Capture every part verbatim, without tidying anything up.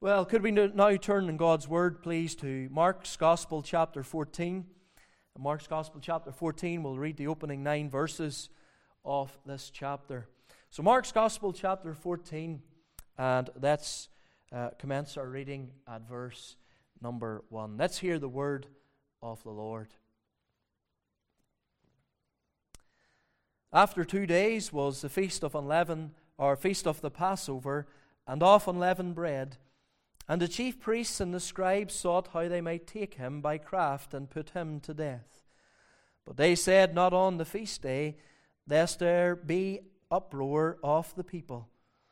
Well, could we now turn in God's Word, please, to Mark's Gospel, chapter fourteen. In Mark's Gospel, chapter fourteen, we'll read the opening nine verses of this chapter. So Mark's Gospel, chapter fourteen, and let's uh, commence our reading at verse number one. Let's hear the word of the Lord. After two days was the feast of unleavened, or feast of the Passover, and of unleavened bread. And the chief priests and the scribes sought how they might take him by craft and put him to death. But they said, not on the feast day, lest there be uproar of the people.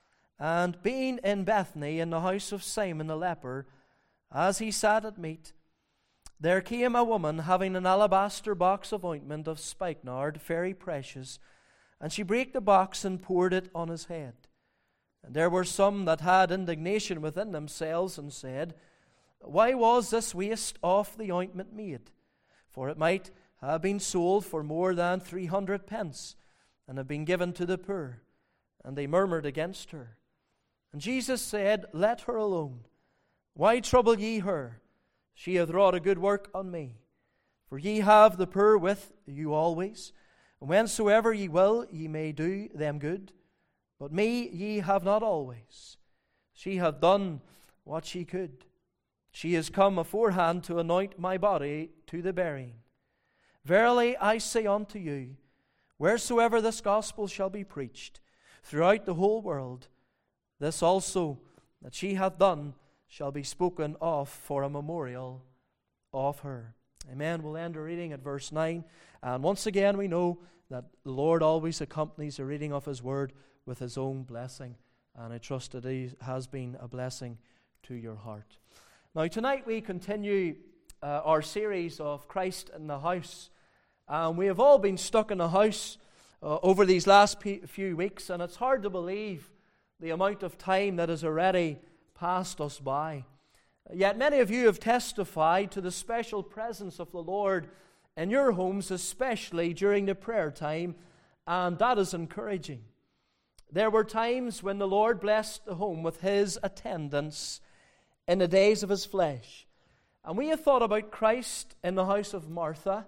And being in Bethany, in the house of Simon the leper, as he sat at meat, there came a woman having an alabaster box of ointment of spikenard, very precious, and she brake the box and poured it on his head. And there were some that had indignation within themselves, and said, Why was this waste of the ointment made? For it might have been sold for more than three hundred pence, and have been given to the poor. And they murmured against her. And Jesus said, Let her alone. Why trouble ye her? She hath wrought a good work on me. For ye have the poor with you always, and whensoever ye will, ye may do them good. But me ye have not always. She hath done what she could. She is come aforehand to anoint my body to the burying. Verily I say unto you, wheresoever this gospel shall be preached throughout the whole world, this also that she hath done shall be spoken of for a memorial of her. Amen. We'll end our reading at verse nine. And once again we know that the Lord always accompanies the reading of His Word with His own blessing. And I trust that it has been a blessing to your heart. Now tonight we continue uh, our series of Christ in the House. And we have all been stuck in the house uh, over these last p- few weeks. And it's hard to believe the amount of time that has already passed us by. Yet many of you have testified to the special presence of the Lord in your homes, especially during the prayer time. And that is encouraging. There were times when the Lord blessed the home with His attendance in the days of His flesh. And we have thought about Christ in the house of Martha,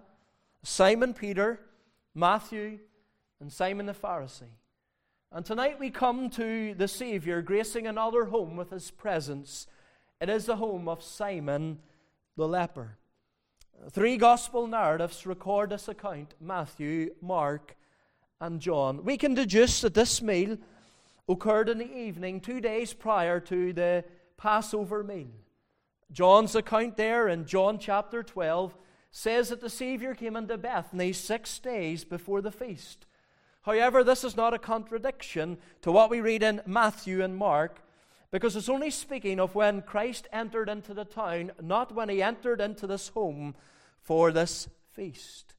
Simon Peter, Matthew, and Simon the Pharisee. And tonight we come to the Savior gracing another home with His presence. It is the home of Simon the leper. Three gospel narratives record this account: Matthew, Mark, and John. We can deduce that this meal occurred in the evening, two days prior to the Passover meal. John's account there in John chapter twelve says that the Savior came into Bethany six days before the feast. However, this is not a contradiction to what we read in Matthew and Mark, because it's only speaking of when Christ entered into the town, not when He entered into this home for this feast.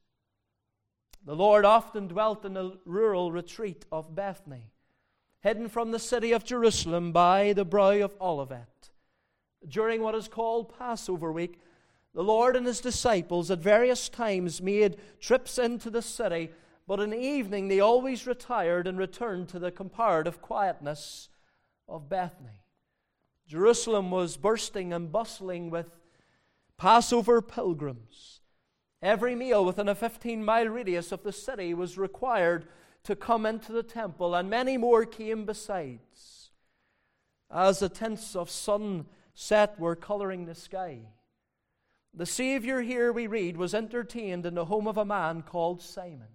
The Lord often dwelt in the rural retreat of Bethany, hidden from the city of Jerusalem by the brow of Olivet. During what is called Passover week, the Lord and His disciples at various times made trips into the city, but in the evening they always retired and returned to the comparative quietness of Bethany. Jerusalem was bursting and bustling with Passover pilgrims. Every meal within a fifteen-mile radius of the city was required to come into the temple, and many more came besides. As the tints of sunset were coloring the sky, the Savior, here we read, was entertained in the home of a man called Simon.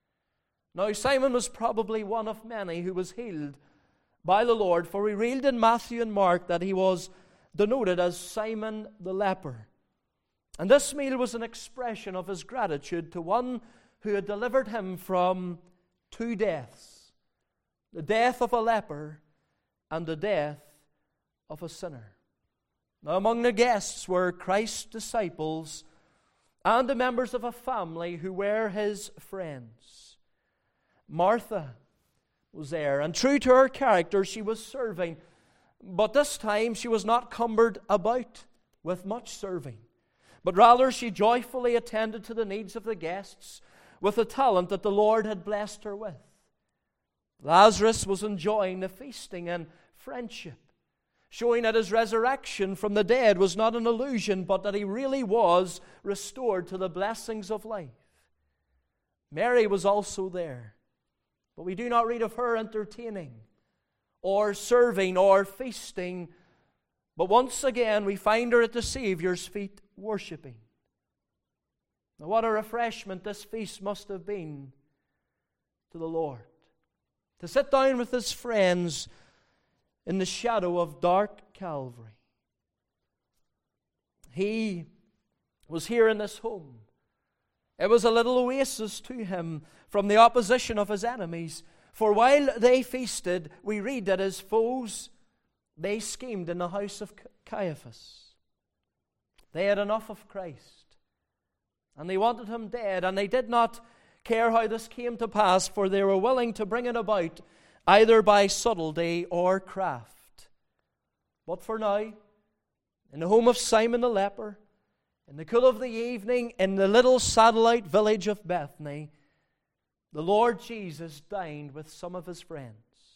Now, Simon was probably one of many who was healed by the Lord, for we read in Matthew and Mark that he was denoted as Simon the leper. And this meal was an expression of his gratitude to one who had delivered him from two deaths: the death of a leper and the death of a sinner. Now, among the guests were Christ's disciples and the members of a family who were His friends. Martha was there, and true to her character, she was serving. But this time she was not cumbered about with much serving, but rather she joyfully attended to the needs of the guests with the talent that the Lord had blessed her with. Lazarus was enjoying the feasting and friendship showing that his resurrection from the dead was not an illusion, but that he really was restored to the blessings of life. Mary was also there, but we do not read of her entertaining or serving or feasting, but once again we find her at the Savior's feet worshiping. Now, what a refreshment this feast must have been to the Lord, to sit down with his friends in the shadow of dark Calvary. He was here in this home. It was a little oasis to him from the opposition of his enemies. For while they feasted, we read that his foes, they schemed in the house of Caiaphas. They had enough of Christ, and they wanted him dead, and they did not care how this came to pass, for they were willing to bring it about either by subtlety or craft. But for now, in the home of Simon the leper, in the cool of the evening, in the little satellite village of Bethany, the Lord Jesus dined with some of his friends.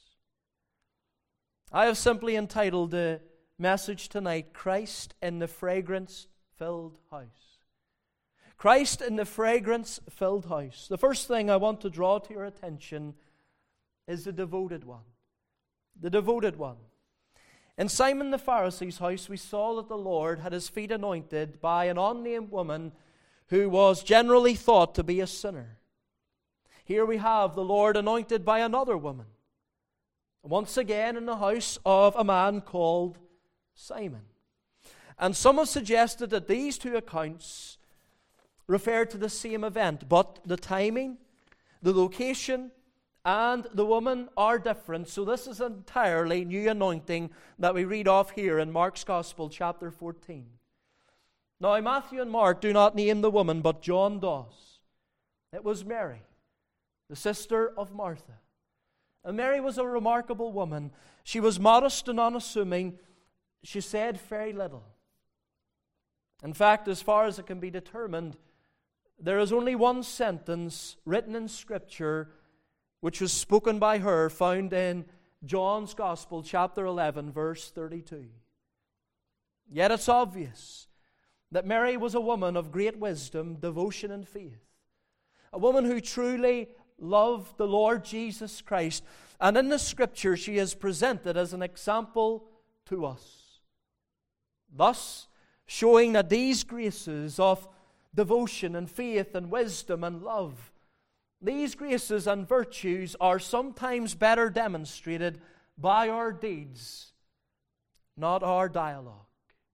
I have simply entitled the message tonight, Christ in the Fragrance-Filled House. Christ in the fragrance-filled house. The first thing I want to draw to your attention is the devoted one. The devoted one. In Simon the Pharisee's house, we saw that the Lord had his feet anointed by an unnamed woman who was generally thought to be a sinner. Here we have the Lord anointed by another woman, once again in the house of a man called Simon. And some have suggested that these two accounts refer to the same event, but the timing, the location, and the woman are different. So this is an entirely new anointing that we read of here in Mark's Gospel, chapter fourteen. Now, Matthew and Mark do not name the woman, but John does. It was Mary, the sister of Martha. And Mary was a remarkable woman. She was modest and unassuming. She said very little. In fact, as far as it can be determined, there is only one sentence written in Scripture which was spoken by her, found in John's Gospel, chapter eleven, verse thirty-two. Yet it's obvious that Mary was a woman of great wisdom, devotion, and faith. A woman who truly loved the Lord Jesus Christ. And in the Scripture, she is presented as an example to us. Thus, showing that these graces of devotion and faith and wisdom and love, these graces and virtues are sometimes better demonstrated by our deeds, not our dialogue.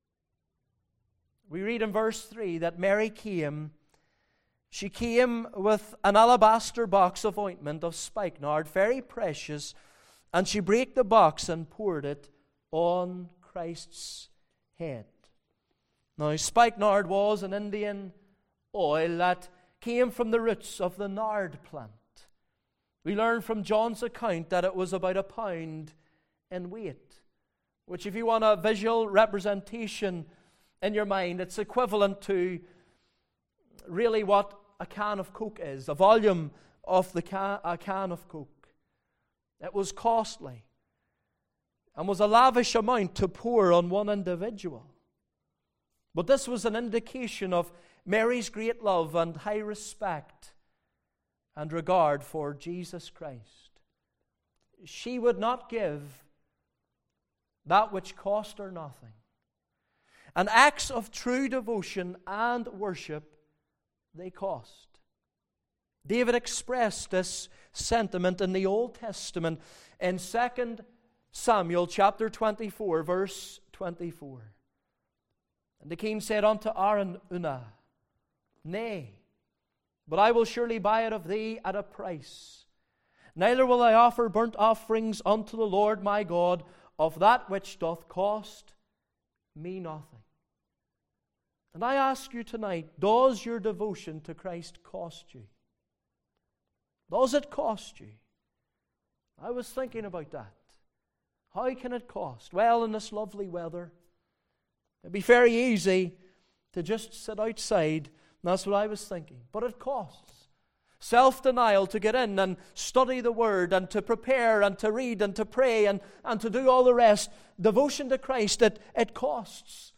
We read in verse three that Mary came, she came with an alabaster box of ointment of spikenard, very precious, and she brake the box and poured it on Christ's head. Now, spikenard was an Indian oil that came from the roots of the nard plant. We learn from John's account that it was about a pound in weight, which, if you want a visual representation in your mind, it's equivalent to really what a can of Coke is, a volume of the can, a can of Coke. It was costly and was a lavish amount to pour on one individual. But this was an indication of Mary's great love and high respect and regard for Jesus Christ. She would not give that which cost her nothing. And acts of true devotion and worship, they cost. David expressed this sentiment in the Old Testament in Second Samuel chapter twenty-four, verse twenty-four. And the king said unto Araunah, Nay, but I will surely buy it of thee at a price. Neither will I offer burnt offerings unto the Lord my God of that which doth cost me nothing. And I ask you tonight, does your devotion to Christ cost you? Does it cost you? I was thinking about that. How can it cost? Well, in this lovely weather, it'd be very easy to just sit outside. And that's what I was thinking. But it costs. Self-denial to get in and study the Word and to prepare and to read and to pray and, and to do all the rest. Devotion to Christ, it, it costs.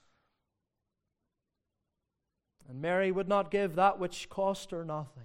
And Mary would not give that which cost her nothing.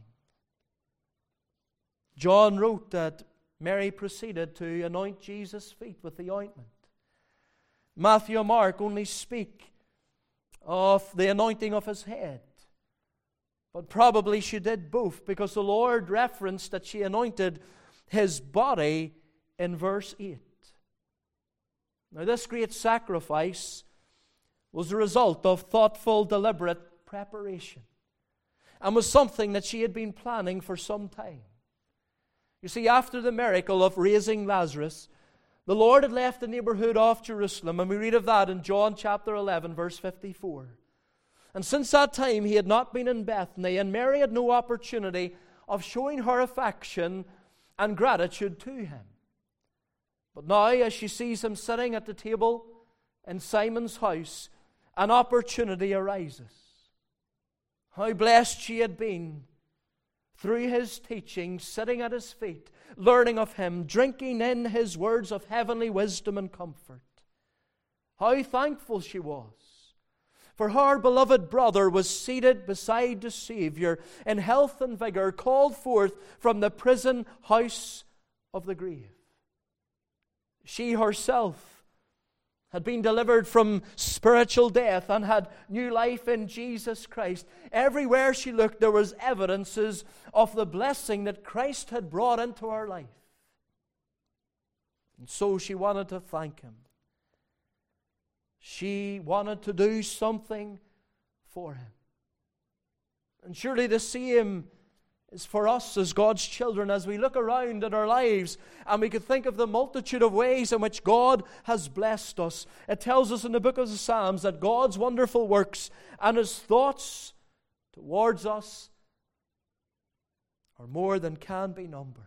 John wrote that Mary proceeded to anoint Jesus' feet with the ointment. Matthew and Mark only speak of the anointing of his head. But probably she did both, because the Lord referenced that she anointed his body in verse eight. Now, this great sacrifice was the result of thoughtful, deliberate preparation, and was something that she had been planning for some time. You see, after the miracle of raising Lazarus, the Lord had left the neighborhood of Jerusalem, and we read of that in John chapter eleven, verse fifty-four. And since that time he had not been in Bethany, and Mary had no opportunity of showing her affection and gratitude to him. But now, as she sees him sitting at the table in Simon's house, an opportunity arises. How blessed she had been through his teaching, sitting at his feet, learning of him, drinking in his words of heavenly wisdom and comfort. How thankful she was. For her beloved brother was seated beside the Savior in health and vigor, called forth from the prison house of the grave. She herself had been delivered from spiritual death and had new life in Jesus Christ. Everywhere she looked, there was evidences of the blessing that Christ had brought into her life. And so she wanted to thank him. She wanted to do something for him. And surely the same is for us as God's children, as we look around at our lives and we could think of the multitude of ways in which God has blessed us. It tells us in the book of the Psalms that God's wonderful works and his thoughts towards us are more than can be numbered.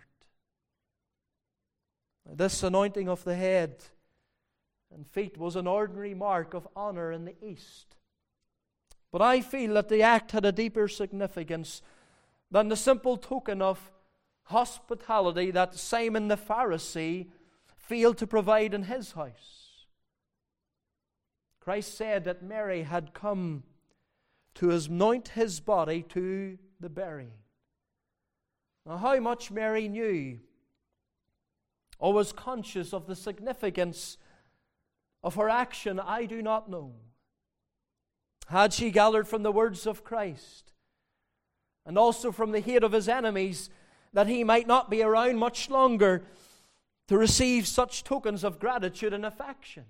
This anointing of the head and feet was an ordinary mark of honor in the East. But I feel that the act had a deeper significance than the simple token of hospitality that Simon the Pharisee failed to provide in his house. Christ said that Mary had come to anoint his body to the burying. Now, how much Mary knew or was conscious of the significance of her action, I do not know. Had she gathered from the words of Christ and also from the hate of his enemies that he might not be around much longer to receive such tokens of gratitude and affection?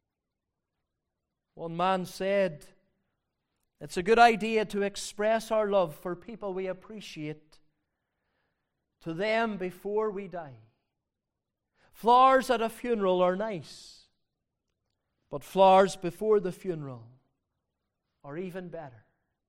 One man said, it's a good idea to express our love for people we appreciate to them before we die. Flowers at a funeral are nice, but flowers before the funeral are even better.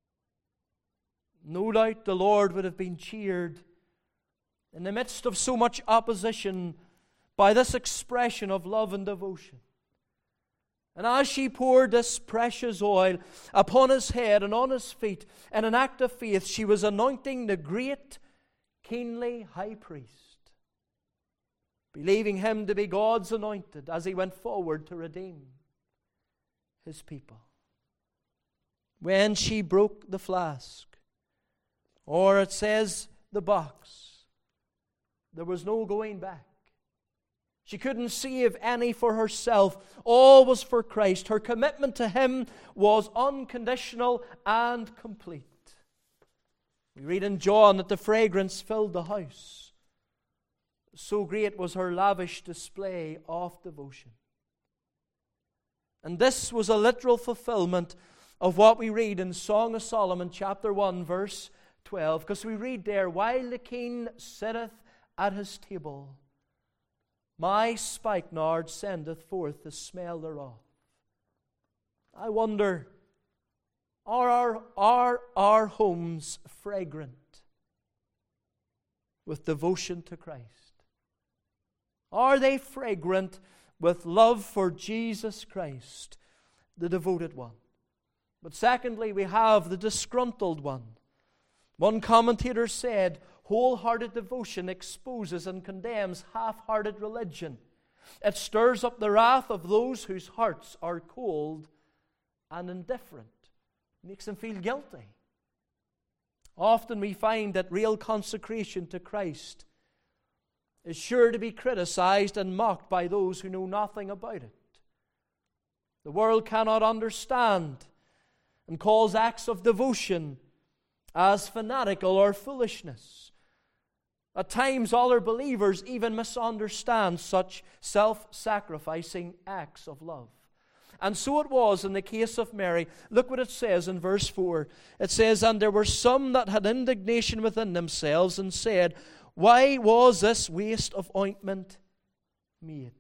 No doubt the Lord would have been cheered in the midst of so much opposition by this expression of love and devotion. And as she poured this precious oil upon his head and on his feet in an act of faith, she was anointing the great, kingly high priest, believing him to be God's anointed as he went forward to redeem his people. When she broke the flask, or it says the box, there was no going back. She couldn't save any for herself. All was for Christ. Her commitment to him was unconditional and complete. We read in John that the fragrance filled the house. So great was her lavish display of devotion. And this was a literal fulfillment of what we read in Song of Solomon chapter one verse twelve. Because we read there, while the king sitteth at his table, my spikenard sendeth forth the smell thereof. I wonder, are our, are our homes fragrant with devotion to Christ? Are they fragrant with love for Jesus Christ, the devoted one? But secondly, we have the disgruntled one. One commentator said, wholehearted devotion exposes and condemns half-hearted religion. It stirs up the wrath of those whose hearts are cold and indifferent. It makes them feel guilty. Often we find that real consecration to Christ is sure to be criticized and mocked by those who know nothing about it. The world cannot understand and calls acts of devotion as fanatical or foolishness. At times, other believers even misunderstand such self-sacrificing acts of love. And so it was in the case of Mary. Look what it says in verse four. It says, "And there were some that had indignation within themselves, and said, Why was this waste of ointment made?"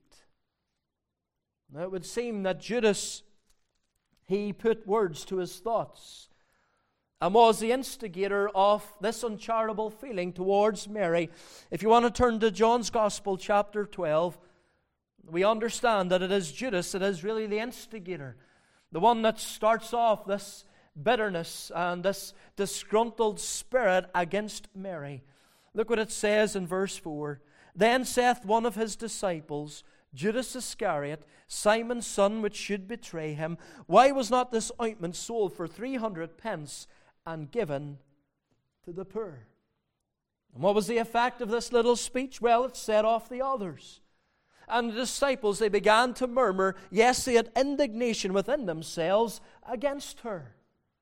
Now it would seem that Judas, he put words to his thoughts and was the instigator of this uncharitable feeling towards Mary. If you want to turn to John's Gospel, chapter twelve, we understand that it is Judas that is really the instigator, the one that starts off this bitterness and this disgruntled spirit against Mary. Look what it says in verse four. "Then saith one of his disciples, Judas Iscariot, Simon's son, which should betray him, Why was not this ointment sold for three hundred pence and given to the poor?" And what was the effect of this little speech? Well, it set off the others. And the disciples, they began to murmur. Yes, they had indignation within themselves against her.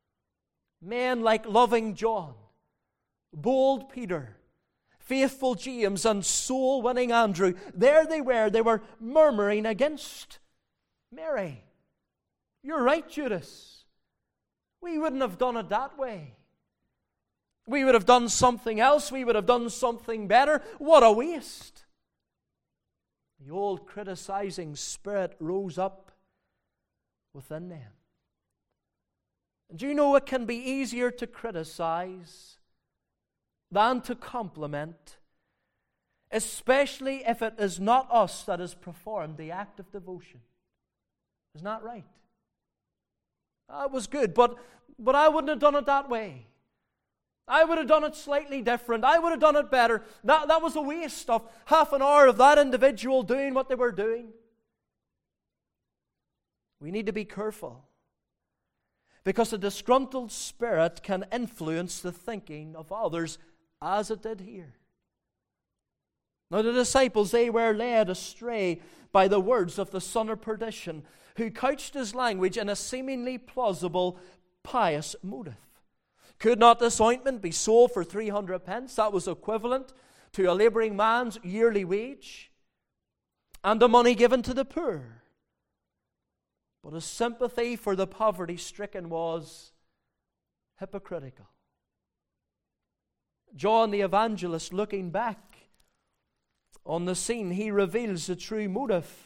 Men like loving John, bold Peter, faithful James, and soul-winning Andrew, there they were, they were murmuring against Mary. "You're right, Judas. We wouldn't have done it that way. We would have done something else. We would have done something better. What a waste." The old criticizing spirit rose up within them. And do you know it can be easier to criticize than to compliment, especially if it is not us that has performed the act of devotion? Isn't that right? That was good, but, but I wouldn't have done it that way. I would have done it slightly different. I would have done it better. That, that was a waste of half an hour of that individual doing what they were doing. We need to be careful, because a disgruntled spirit can influence the thinking of others, as it did here. Now the disciples, they were led astray by the words of the son of perdition, who couched his language in a seemingly plausible, pious motive. Could not this ointment be sold for three hundred pence? That was equivalent to a labouring man's yearly wage, and the money given to the poor. But his sympathy for the poverty-stricken was hypocritical. John the Evangelist, looking back on the scene, he reveals the true motive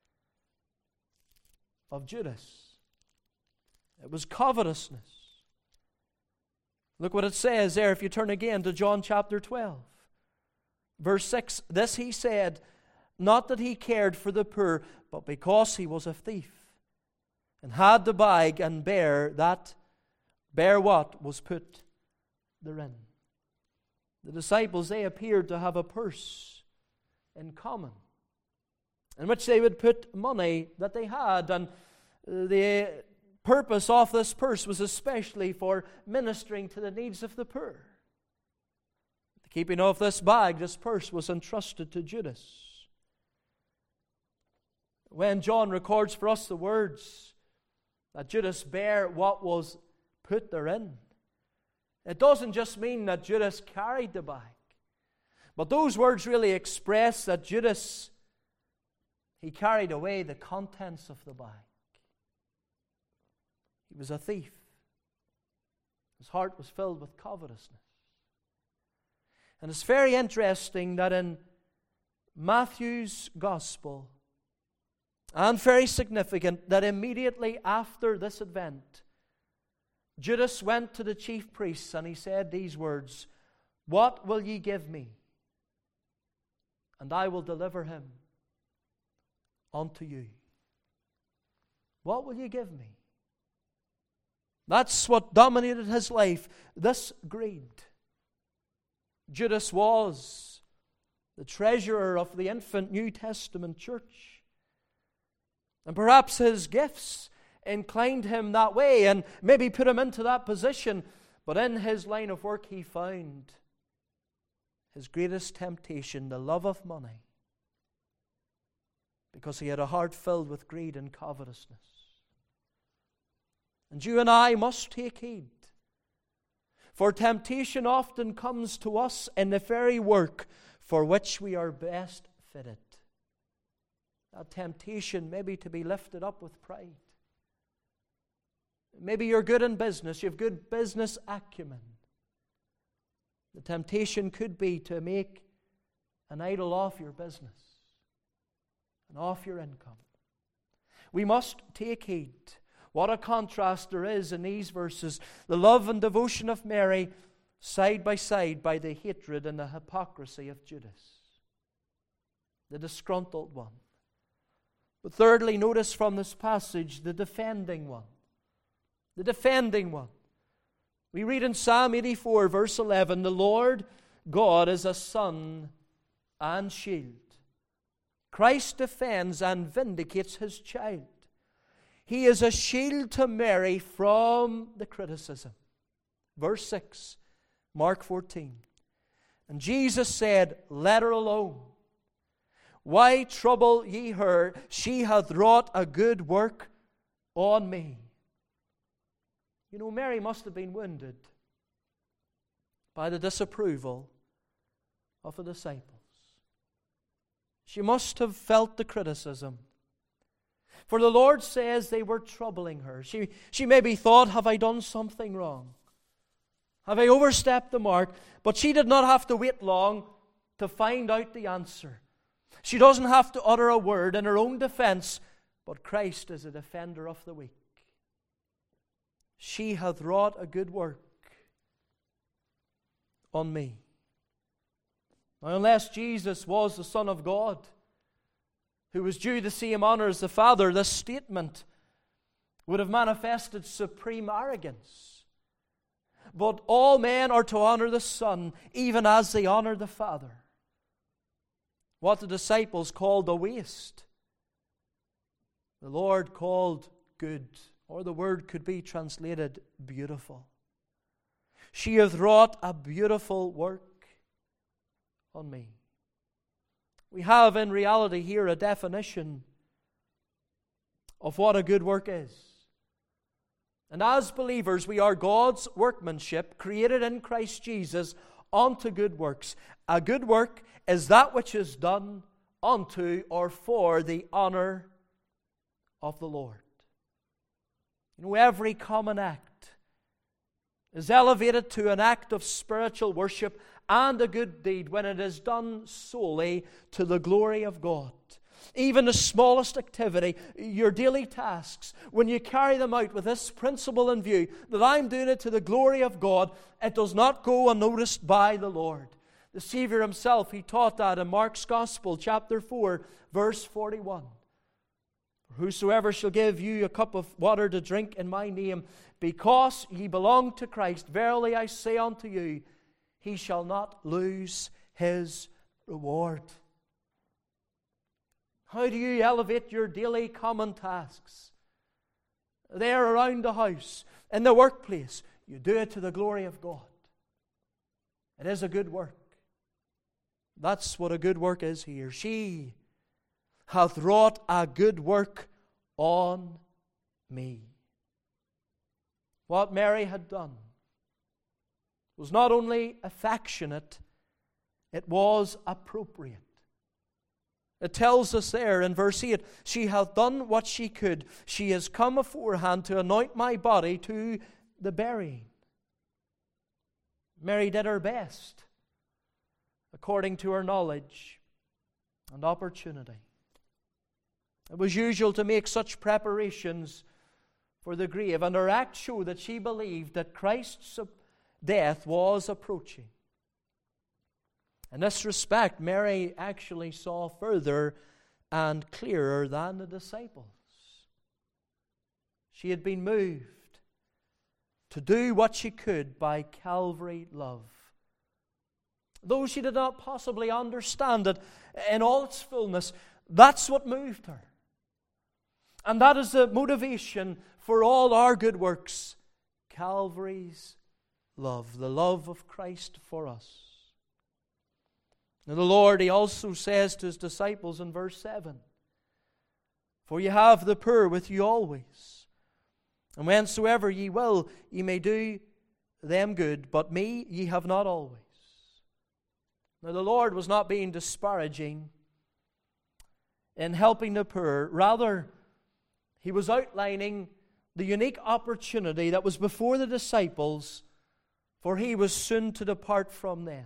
of Judas. It was covetousness. Look what it says there, if you turn again to John chapter twelve. Verse six, "This he said, not that he cared for the poor, but because he was a thief, and had the bag and bear that, bear what was put therein." The disciples, they appeared to have a purse in common, in which they would put money that they had, and the purpose of this purse was especially for ministering to the needs of the poor. The keeping of this bag, this purse, was entrusted to Judas. When John records for us the words that Judas bare what was put therein, it doesn't just mean that Judas carried the bag, but those words really express that Judas, he carried away the contents of the bag. He was a thief. His heart was filled with covetousness. And it's very interesting that in Matthew's Gospel, and very significant, that immediately after this event, Judas went to the chief priests and he said these words, "What will ye give me? And I will deliver him unto you." What will you give me? That's what dominated his life, this greed. Judas was the treasurer of the infant New Testament church. And perhaps his gifts inclined him that way and maybe put him into that position. But in his line of work he found his greatest temptation, the love of money, because he had a heart filled with greed and covetousness. And you and I must take heed, for temptation often comes to us in the very work for which we are best fitted. That temptation maybe to be lifted up with pride. Maybe you're good in business, you have good business acumen. The temptation could be to make an idol of your business and off your income. We must take heed. What a contrast there is in these verses. The love and devotion of Mary side by side by the hatred and the hypocrisy of Judas, the disgruntled one. But thirdly, notice from this passage the defending one. The defending one. We read in Psalm eighty-four, verse eleven, the Lord God is a sun and shield. Christ defends and vindicates His child. He is a shield to Mary from the criticism. Verse six, Mark fourteen. And Jesus said, let her alone. Why trouble ye her? She hath wrought a good work on me. You know, Mary must have been wounded by the disapproval of the disciples. She must have felt the criticism. For the Lord says they were troubling her. She, she maybe thought, have I done something wrong? Have I overstepped the mark? But she did not have to wait long to find out the answer. She doesn't have to utter a word in her own defense, but Christ is a defender of the weak. She hath wrought a good work on me. Now, unless Jesus was the Son of God, who was due the same honor as the Father, this statement would have manifested supreme arrogance. But all men are to honor the Son, even as they honor the Father. What the disciples called a waste, the Lord called good, or the word could be translated beautiful. She hath wrought a beautiful work on me. We have in reality here a definition of what a good work is. And as believers, we are God's workmanship, created in Christ Jesus unto good works. A good work is that which is done unto or for the honor of the Lord. You know, every common act is elevated to an act of spiritual worship and a good deed when it is done solely to the glory of God. Even the smallest activity, your daily tasks, when you carry them out with this principle in view, that I'm doing it to the glory of God, it does not go unnoticed by the Lord. The Savior Himself, He taught that in Mark's Gospel, chapter four, verse forty-one. Whosoever shall give you a cup of water to drink in my name, because ye belong to Christ, verily I say unto you, he shall not lose his reward. How do you elevate your daily common tasks? There around the house, in the workplace, you do it to the glory of God. It is a good work. That's what a good work is here. She hath wrought a good work on me. What Mary had done was not only affectionate, it was appropriate. It tells us there in verse eight, she hath done what she could. She has come aforehand to anoint my body to the burying. Mary did her best according to her knowledge and opportunity. It was usual to make such preparations for the grave, and her acts show that she believed that Christ's death was approaching. In this respect, Mary actually saw further and clearer than the disciples. She had been moved to do what she could by Calvary love. Though she did not possibly understand it in all its fullness, that's what moved her. And that is the motivation for all our good works. Calvary's love, the love of Christ for us. Now the Lord, He also says to His disciples in verse seven, "For ye have the poor with you always, and whensoever ye will, ye may do them good, but me ye have not always." Now the Lord was not being disparaging in helping the poor. Rather, He was outlining the unique opportunity that was before the disciples, for He was soon to depart from them.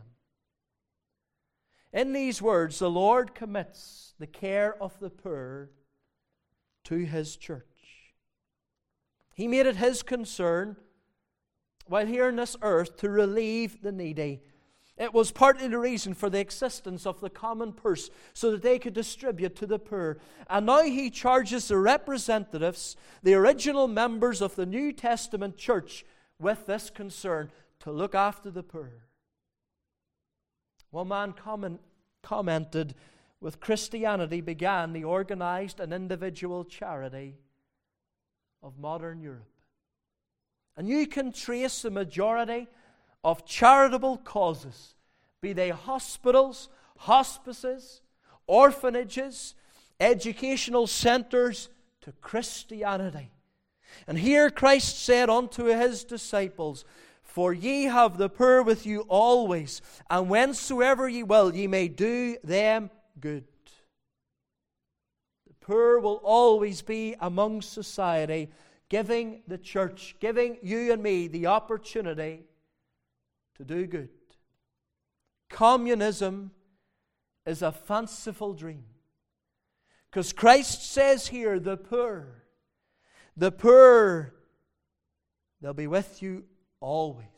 In these words, the Lord commits the care of the poor to His church. He made it His concern, while here on this earth, to relieve the needy. It was partly the reason for the existence of the common purse, so that they could distribute to the poor. And now He charges the representatives, the original members of the New Testament church, with this concern, to look after the poor. One man comment, commented, "With Christianity began the organized and individual charity of modern Europe." And you can trace the majority of charitable causes, be they hospitals, hospices, orphanages, educational centers, to Christianity. And here Christ said unto His disciples, "For ye have the poor with you always, and whensoever ye will, ye may do them good." The poor will always be among society, giving the church, giving you and me the opportunity to do good. Communism is a fanciful dream. Because Christ says here, the poor, the poor, they'll be with you always.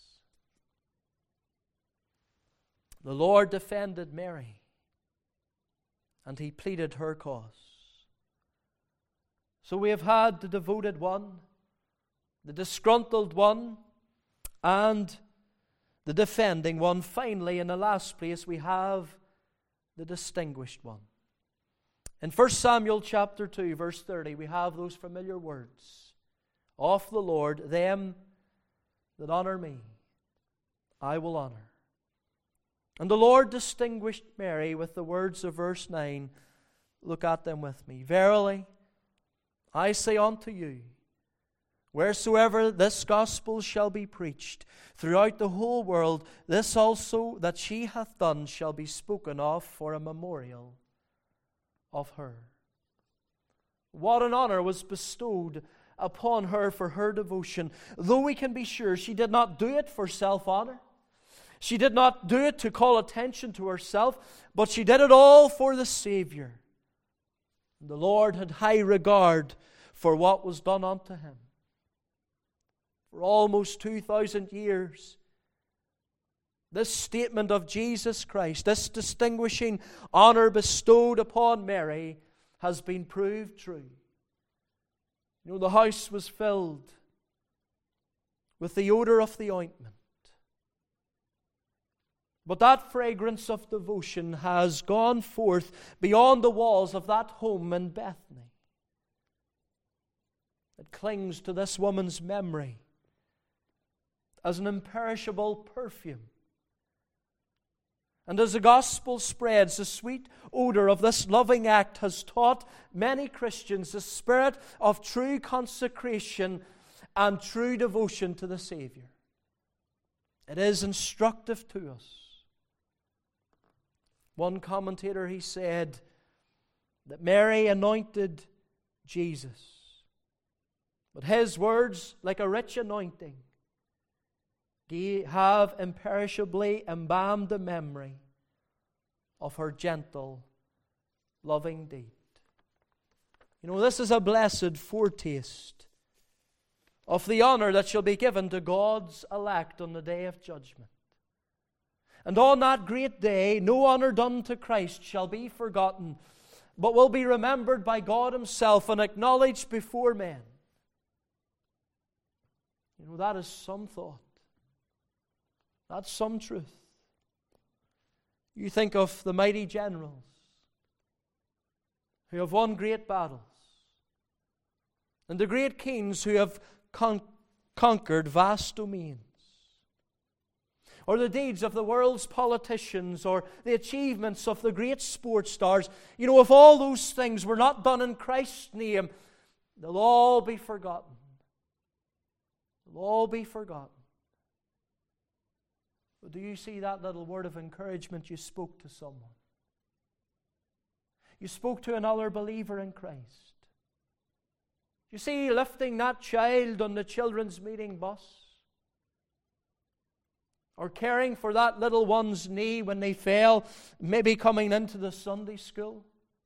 The Lord defended Mary, and He pleaded her cause. So we have had the devoted one, the disgruntled one, and the defending one. Finally, in the last place, we have the distinguished one. In First Samuel chapter two, verse thirty, we have those familiar words of the Lord, "Them that honor me, I will honor." And the Lord distinguished Mary with the words of verse nine. Look at them with me. "Verily, I say unto you, wheresoever this gospel shall be preached throughout the whole world, this also that she hath done shall be spoken of for a memorial of her." What an honor was bestowed upon her for her devotion. Though we can be sure she did not do it for self-honor. She did not do it to call attention to herself, but she did it all for the Savior. The Lord had high regard for what was done unto Him. For almost two thousand years, this statement of Jesus Christ, this distinguishing honor bestowed upon Mary, has been proved true. You know, the house was filled with the odor of the ointment. But that fragrance of devotion has gone forth beyond the walls of that home in Bethany. It clings to this woman's memory as an imperishable perfume. And as the gospel spreads, the sweet odor of this loving act has taught many Christians the spirit of true consecration and true devotion to the Savior. It is instructive to us. One commentator, he said that Mary anointed Jesus, but His words, like a rich anointing, have imperishably embalmed the memory of her gentle, loving deed. You know, this is a blessed foretaste of the honor that shall be given to God's elect on the day of judgment. And on that great day, no honor done to Christ shall be forgotten, but will be remembered by God Himself and acknowledged before men. You know, that is some thought. That's some truth. You think of the mighty generals who have won great battles, and the great kings who have con- conquered vast domains, or the deeds of the world's politicians, or the achievements of the great sports stars. You know, if all those things were not done in Christ's name, they'll all be forgotten. They'll all be forgotten. But do you see that little word of encouragement you spoke to someone? You spoke to another believer in Christ. You see, lifting that child on the children's meeting bus, or caring for that little one's knee when they fell, maybe coming into the Sunday school,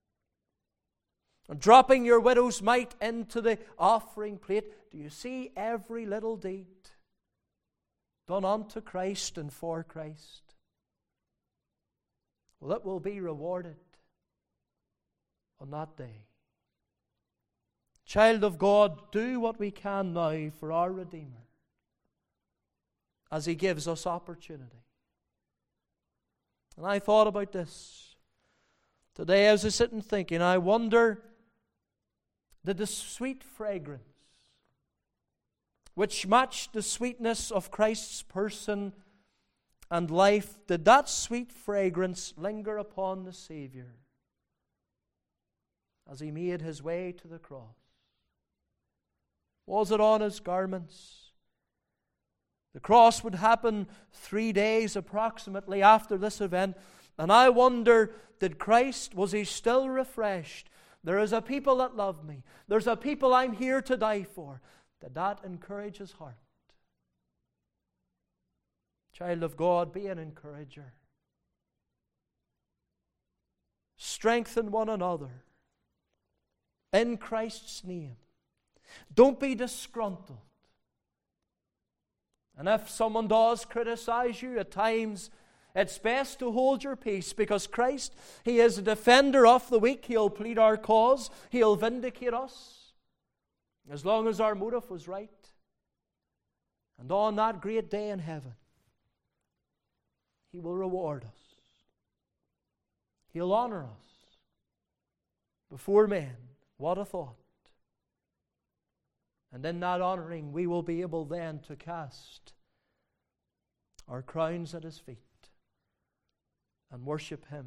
or dropping your widow's mite into the offering plate. Do you see every little deed done unto Christ and for Christ? Well, it will be rewarded on that day. Child of God, do what we can now for our Redeemer, as He gives us opportunity. And I thought about this today as I was sitting thinking. I wonder, did the sweet fragrance which matched the sweetness of Christ's person and life, did that sweet fragrance linger upon the Savior as He made His way to the cross? Was it on His garments? The cross would happen three days approximately after this event. And I wonder, did Christ, was He still refreshed? There is a people that love me. There's a people I'm here to die for. Did that encourage His heart? Child of God, be an encourager. Strengthen one another in Christ's name. Don't be disgruntled. And if someone does criticize you at times, it's best to hold your peace, because Christ, He is a defender of the weak. He'll plead our cause. He'll vindicate us as long as our motive was right. And on that great day in heaven, He will reward us. He'll honor us before men. What a thought. And in that honoring, we will be able then to cast our crowns at His feet and worship Him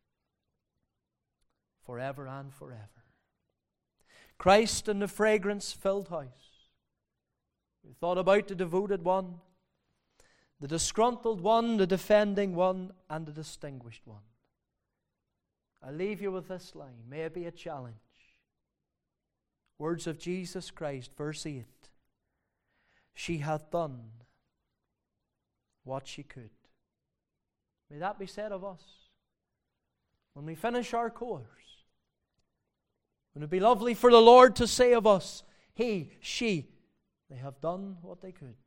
forever and forever. Christ in the fragrance-filled house. We thought about the devoted one, the disgruntled one, the defending one, and the distinguished one. I leave you with this line. May it be a challenge. Words of Jesus Christ, verse eight. She hath done what she could. May that be said of us. When we finish our course, wouldn't it be lovely for the Lord to say of us, He, she, they have done what they could.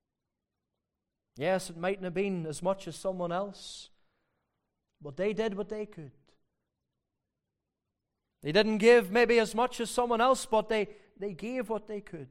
Yes, it mightn't have been as much as someone else, but they did what they could. They didn't give maybe as much as someone else, but they, they gave what they could.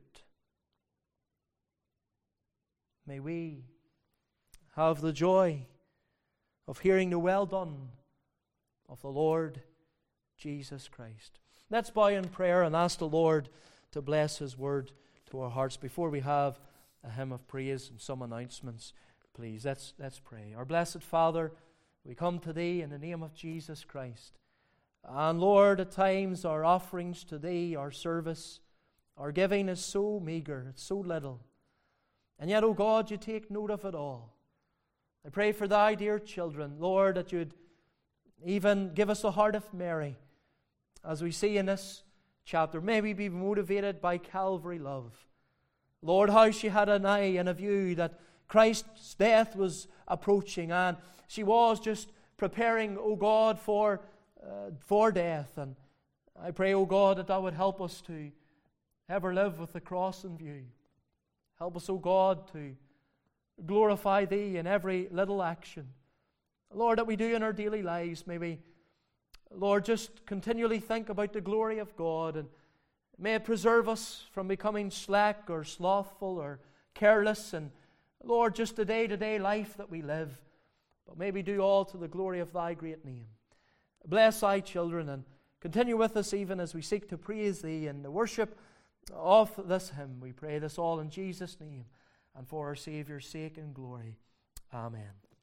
May we have the joy of hearing the well done of the Lord Jesus Christ. Let's bow in prayer and ask the Lord to bless His word to our hearts before we have a hymn of praise and some announcements. Please, let's, let's pray. Our blessed Father, we come to Thee in the name of Jesus Christ. And Lord, at times our offerings to Thee, our service, our giving is so meager, it's so little. And yet, O God, You take note of it all. I pray for Thy dear children, Lord, that You'd even give us a heart of Mary, as we see in this chapter. May we be motivated by Calvary love. Lord, how she had an eye and a view that Christ's death was approaching, and she was just preparing, O God, for Uh, for death. And I pray, O God, that Thou would help us to ever live with the cross in view. Help us, O God, to glorify Thee in every little action, Lord, that we do in our daily lives. May we, Lord, just continually think about the glory of God, and may it preserve us from becoming slack or slothful or careless, and Lord, just the day-to-day life that we live. but may we do all to the glory of thy great name. Bless thy children, and continue with us even as we seek to praise thee in the worship of this hymn. We pray this all in Jesus' name and for our Saviour's sake and glory. Amen.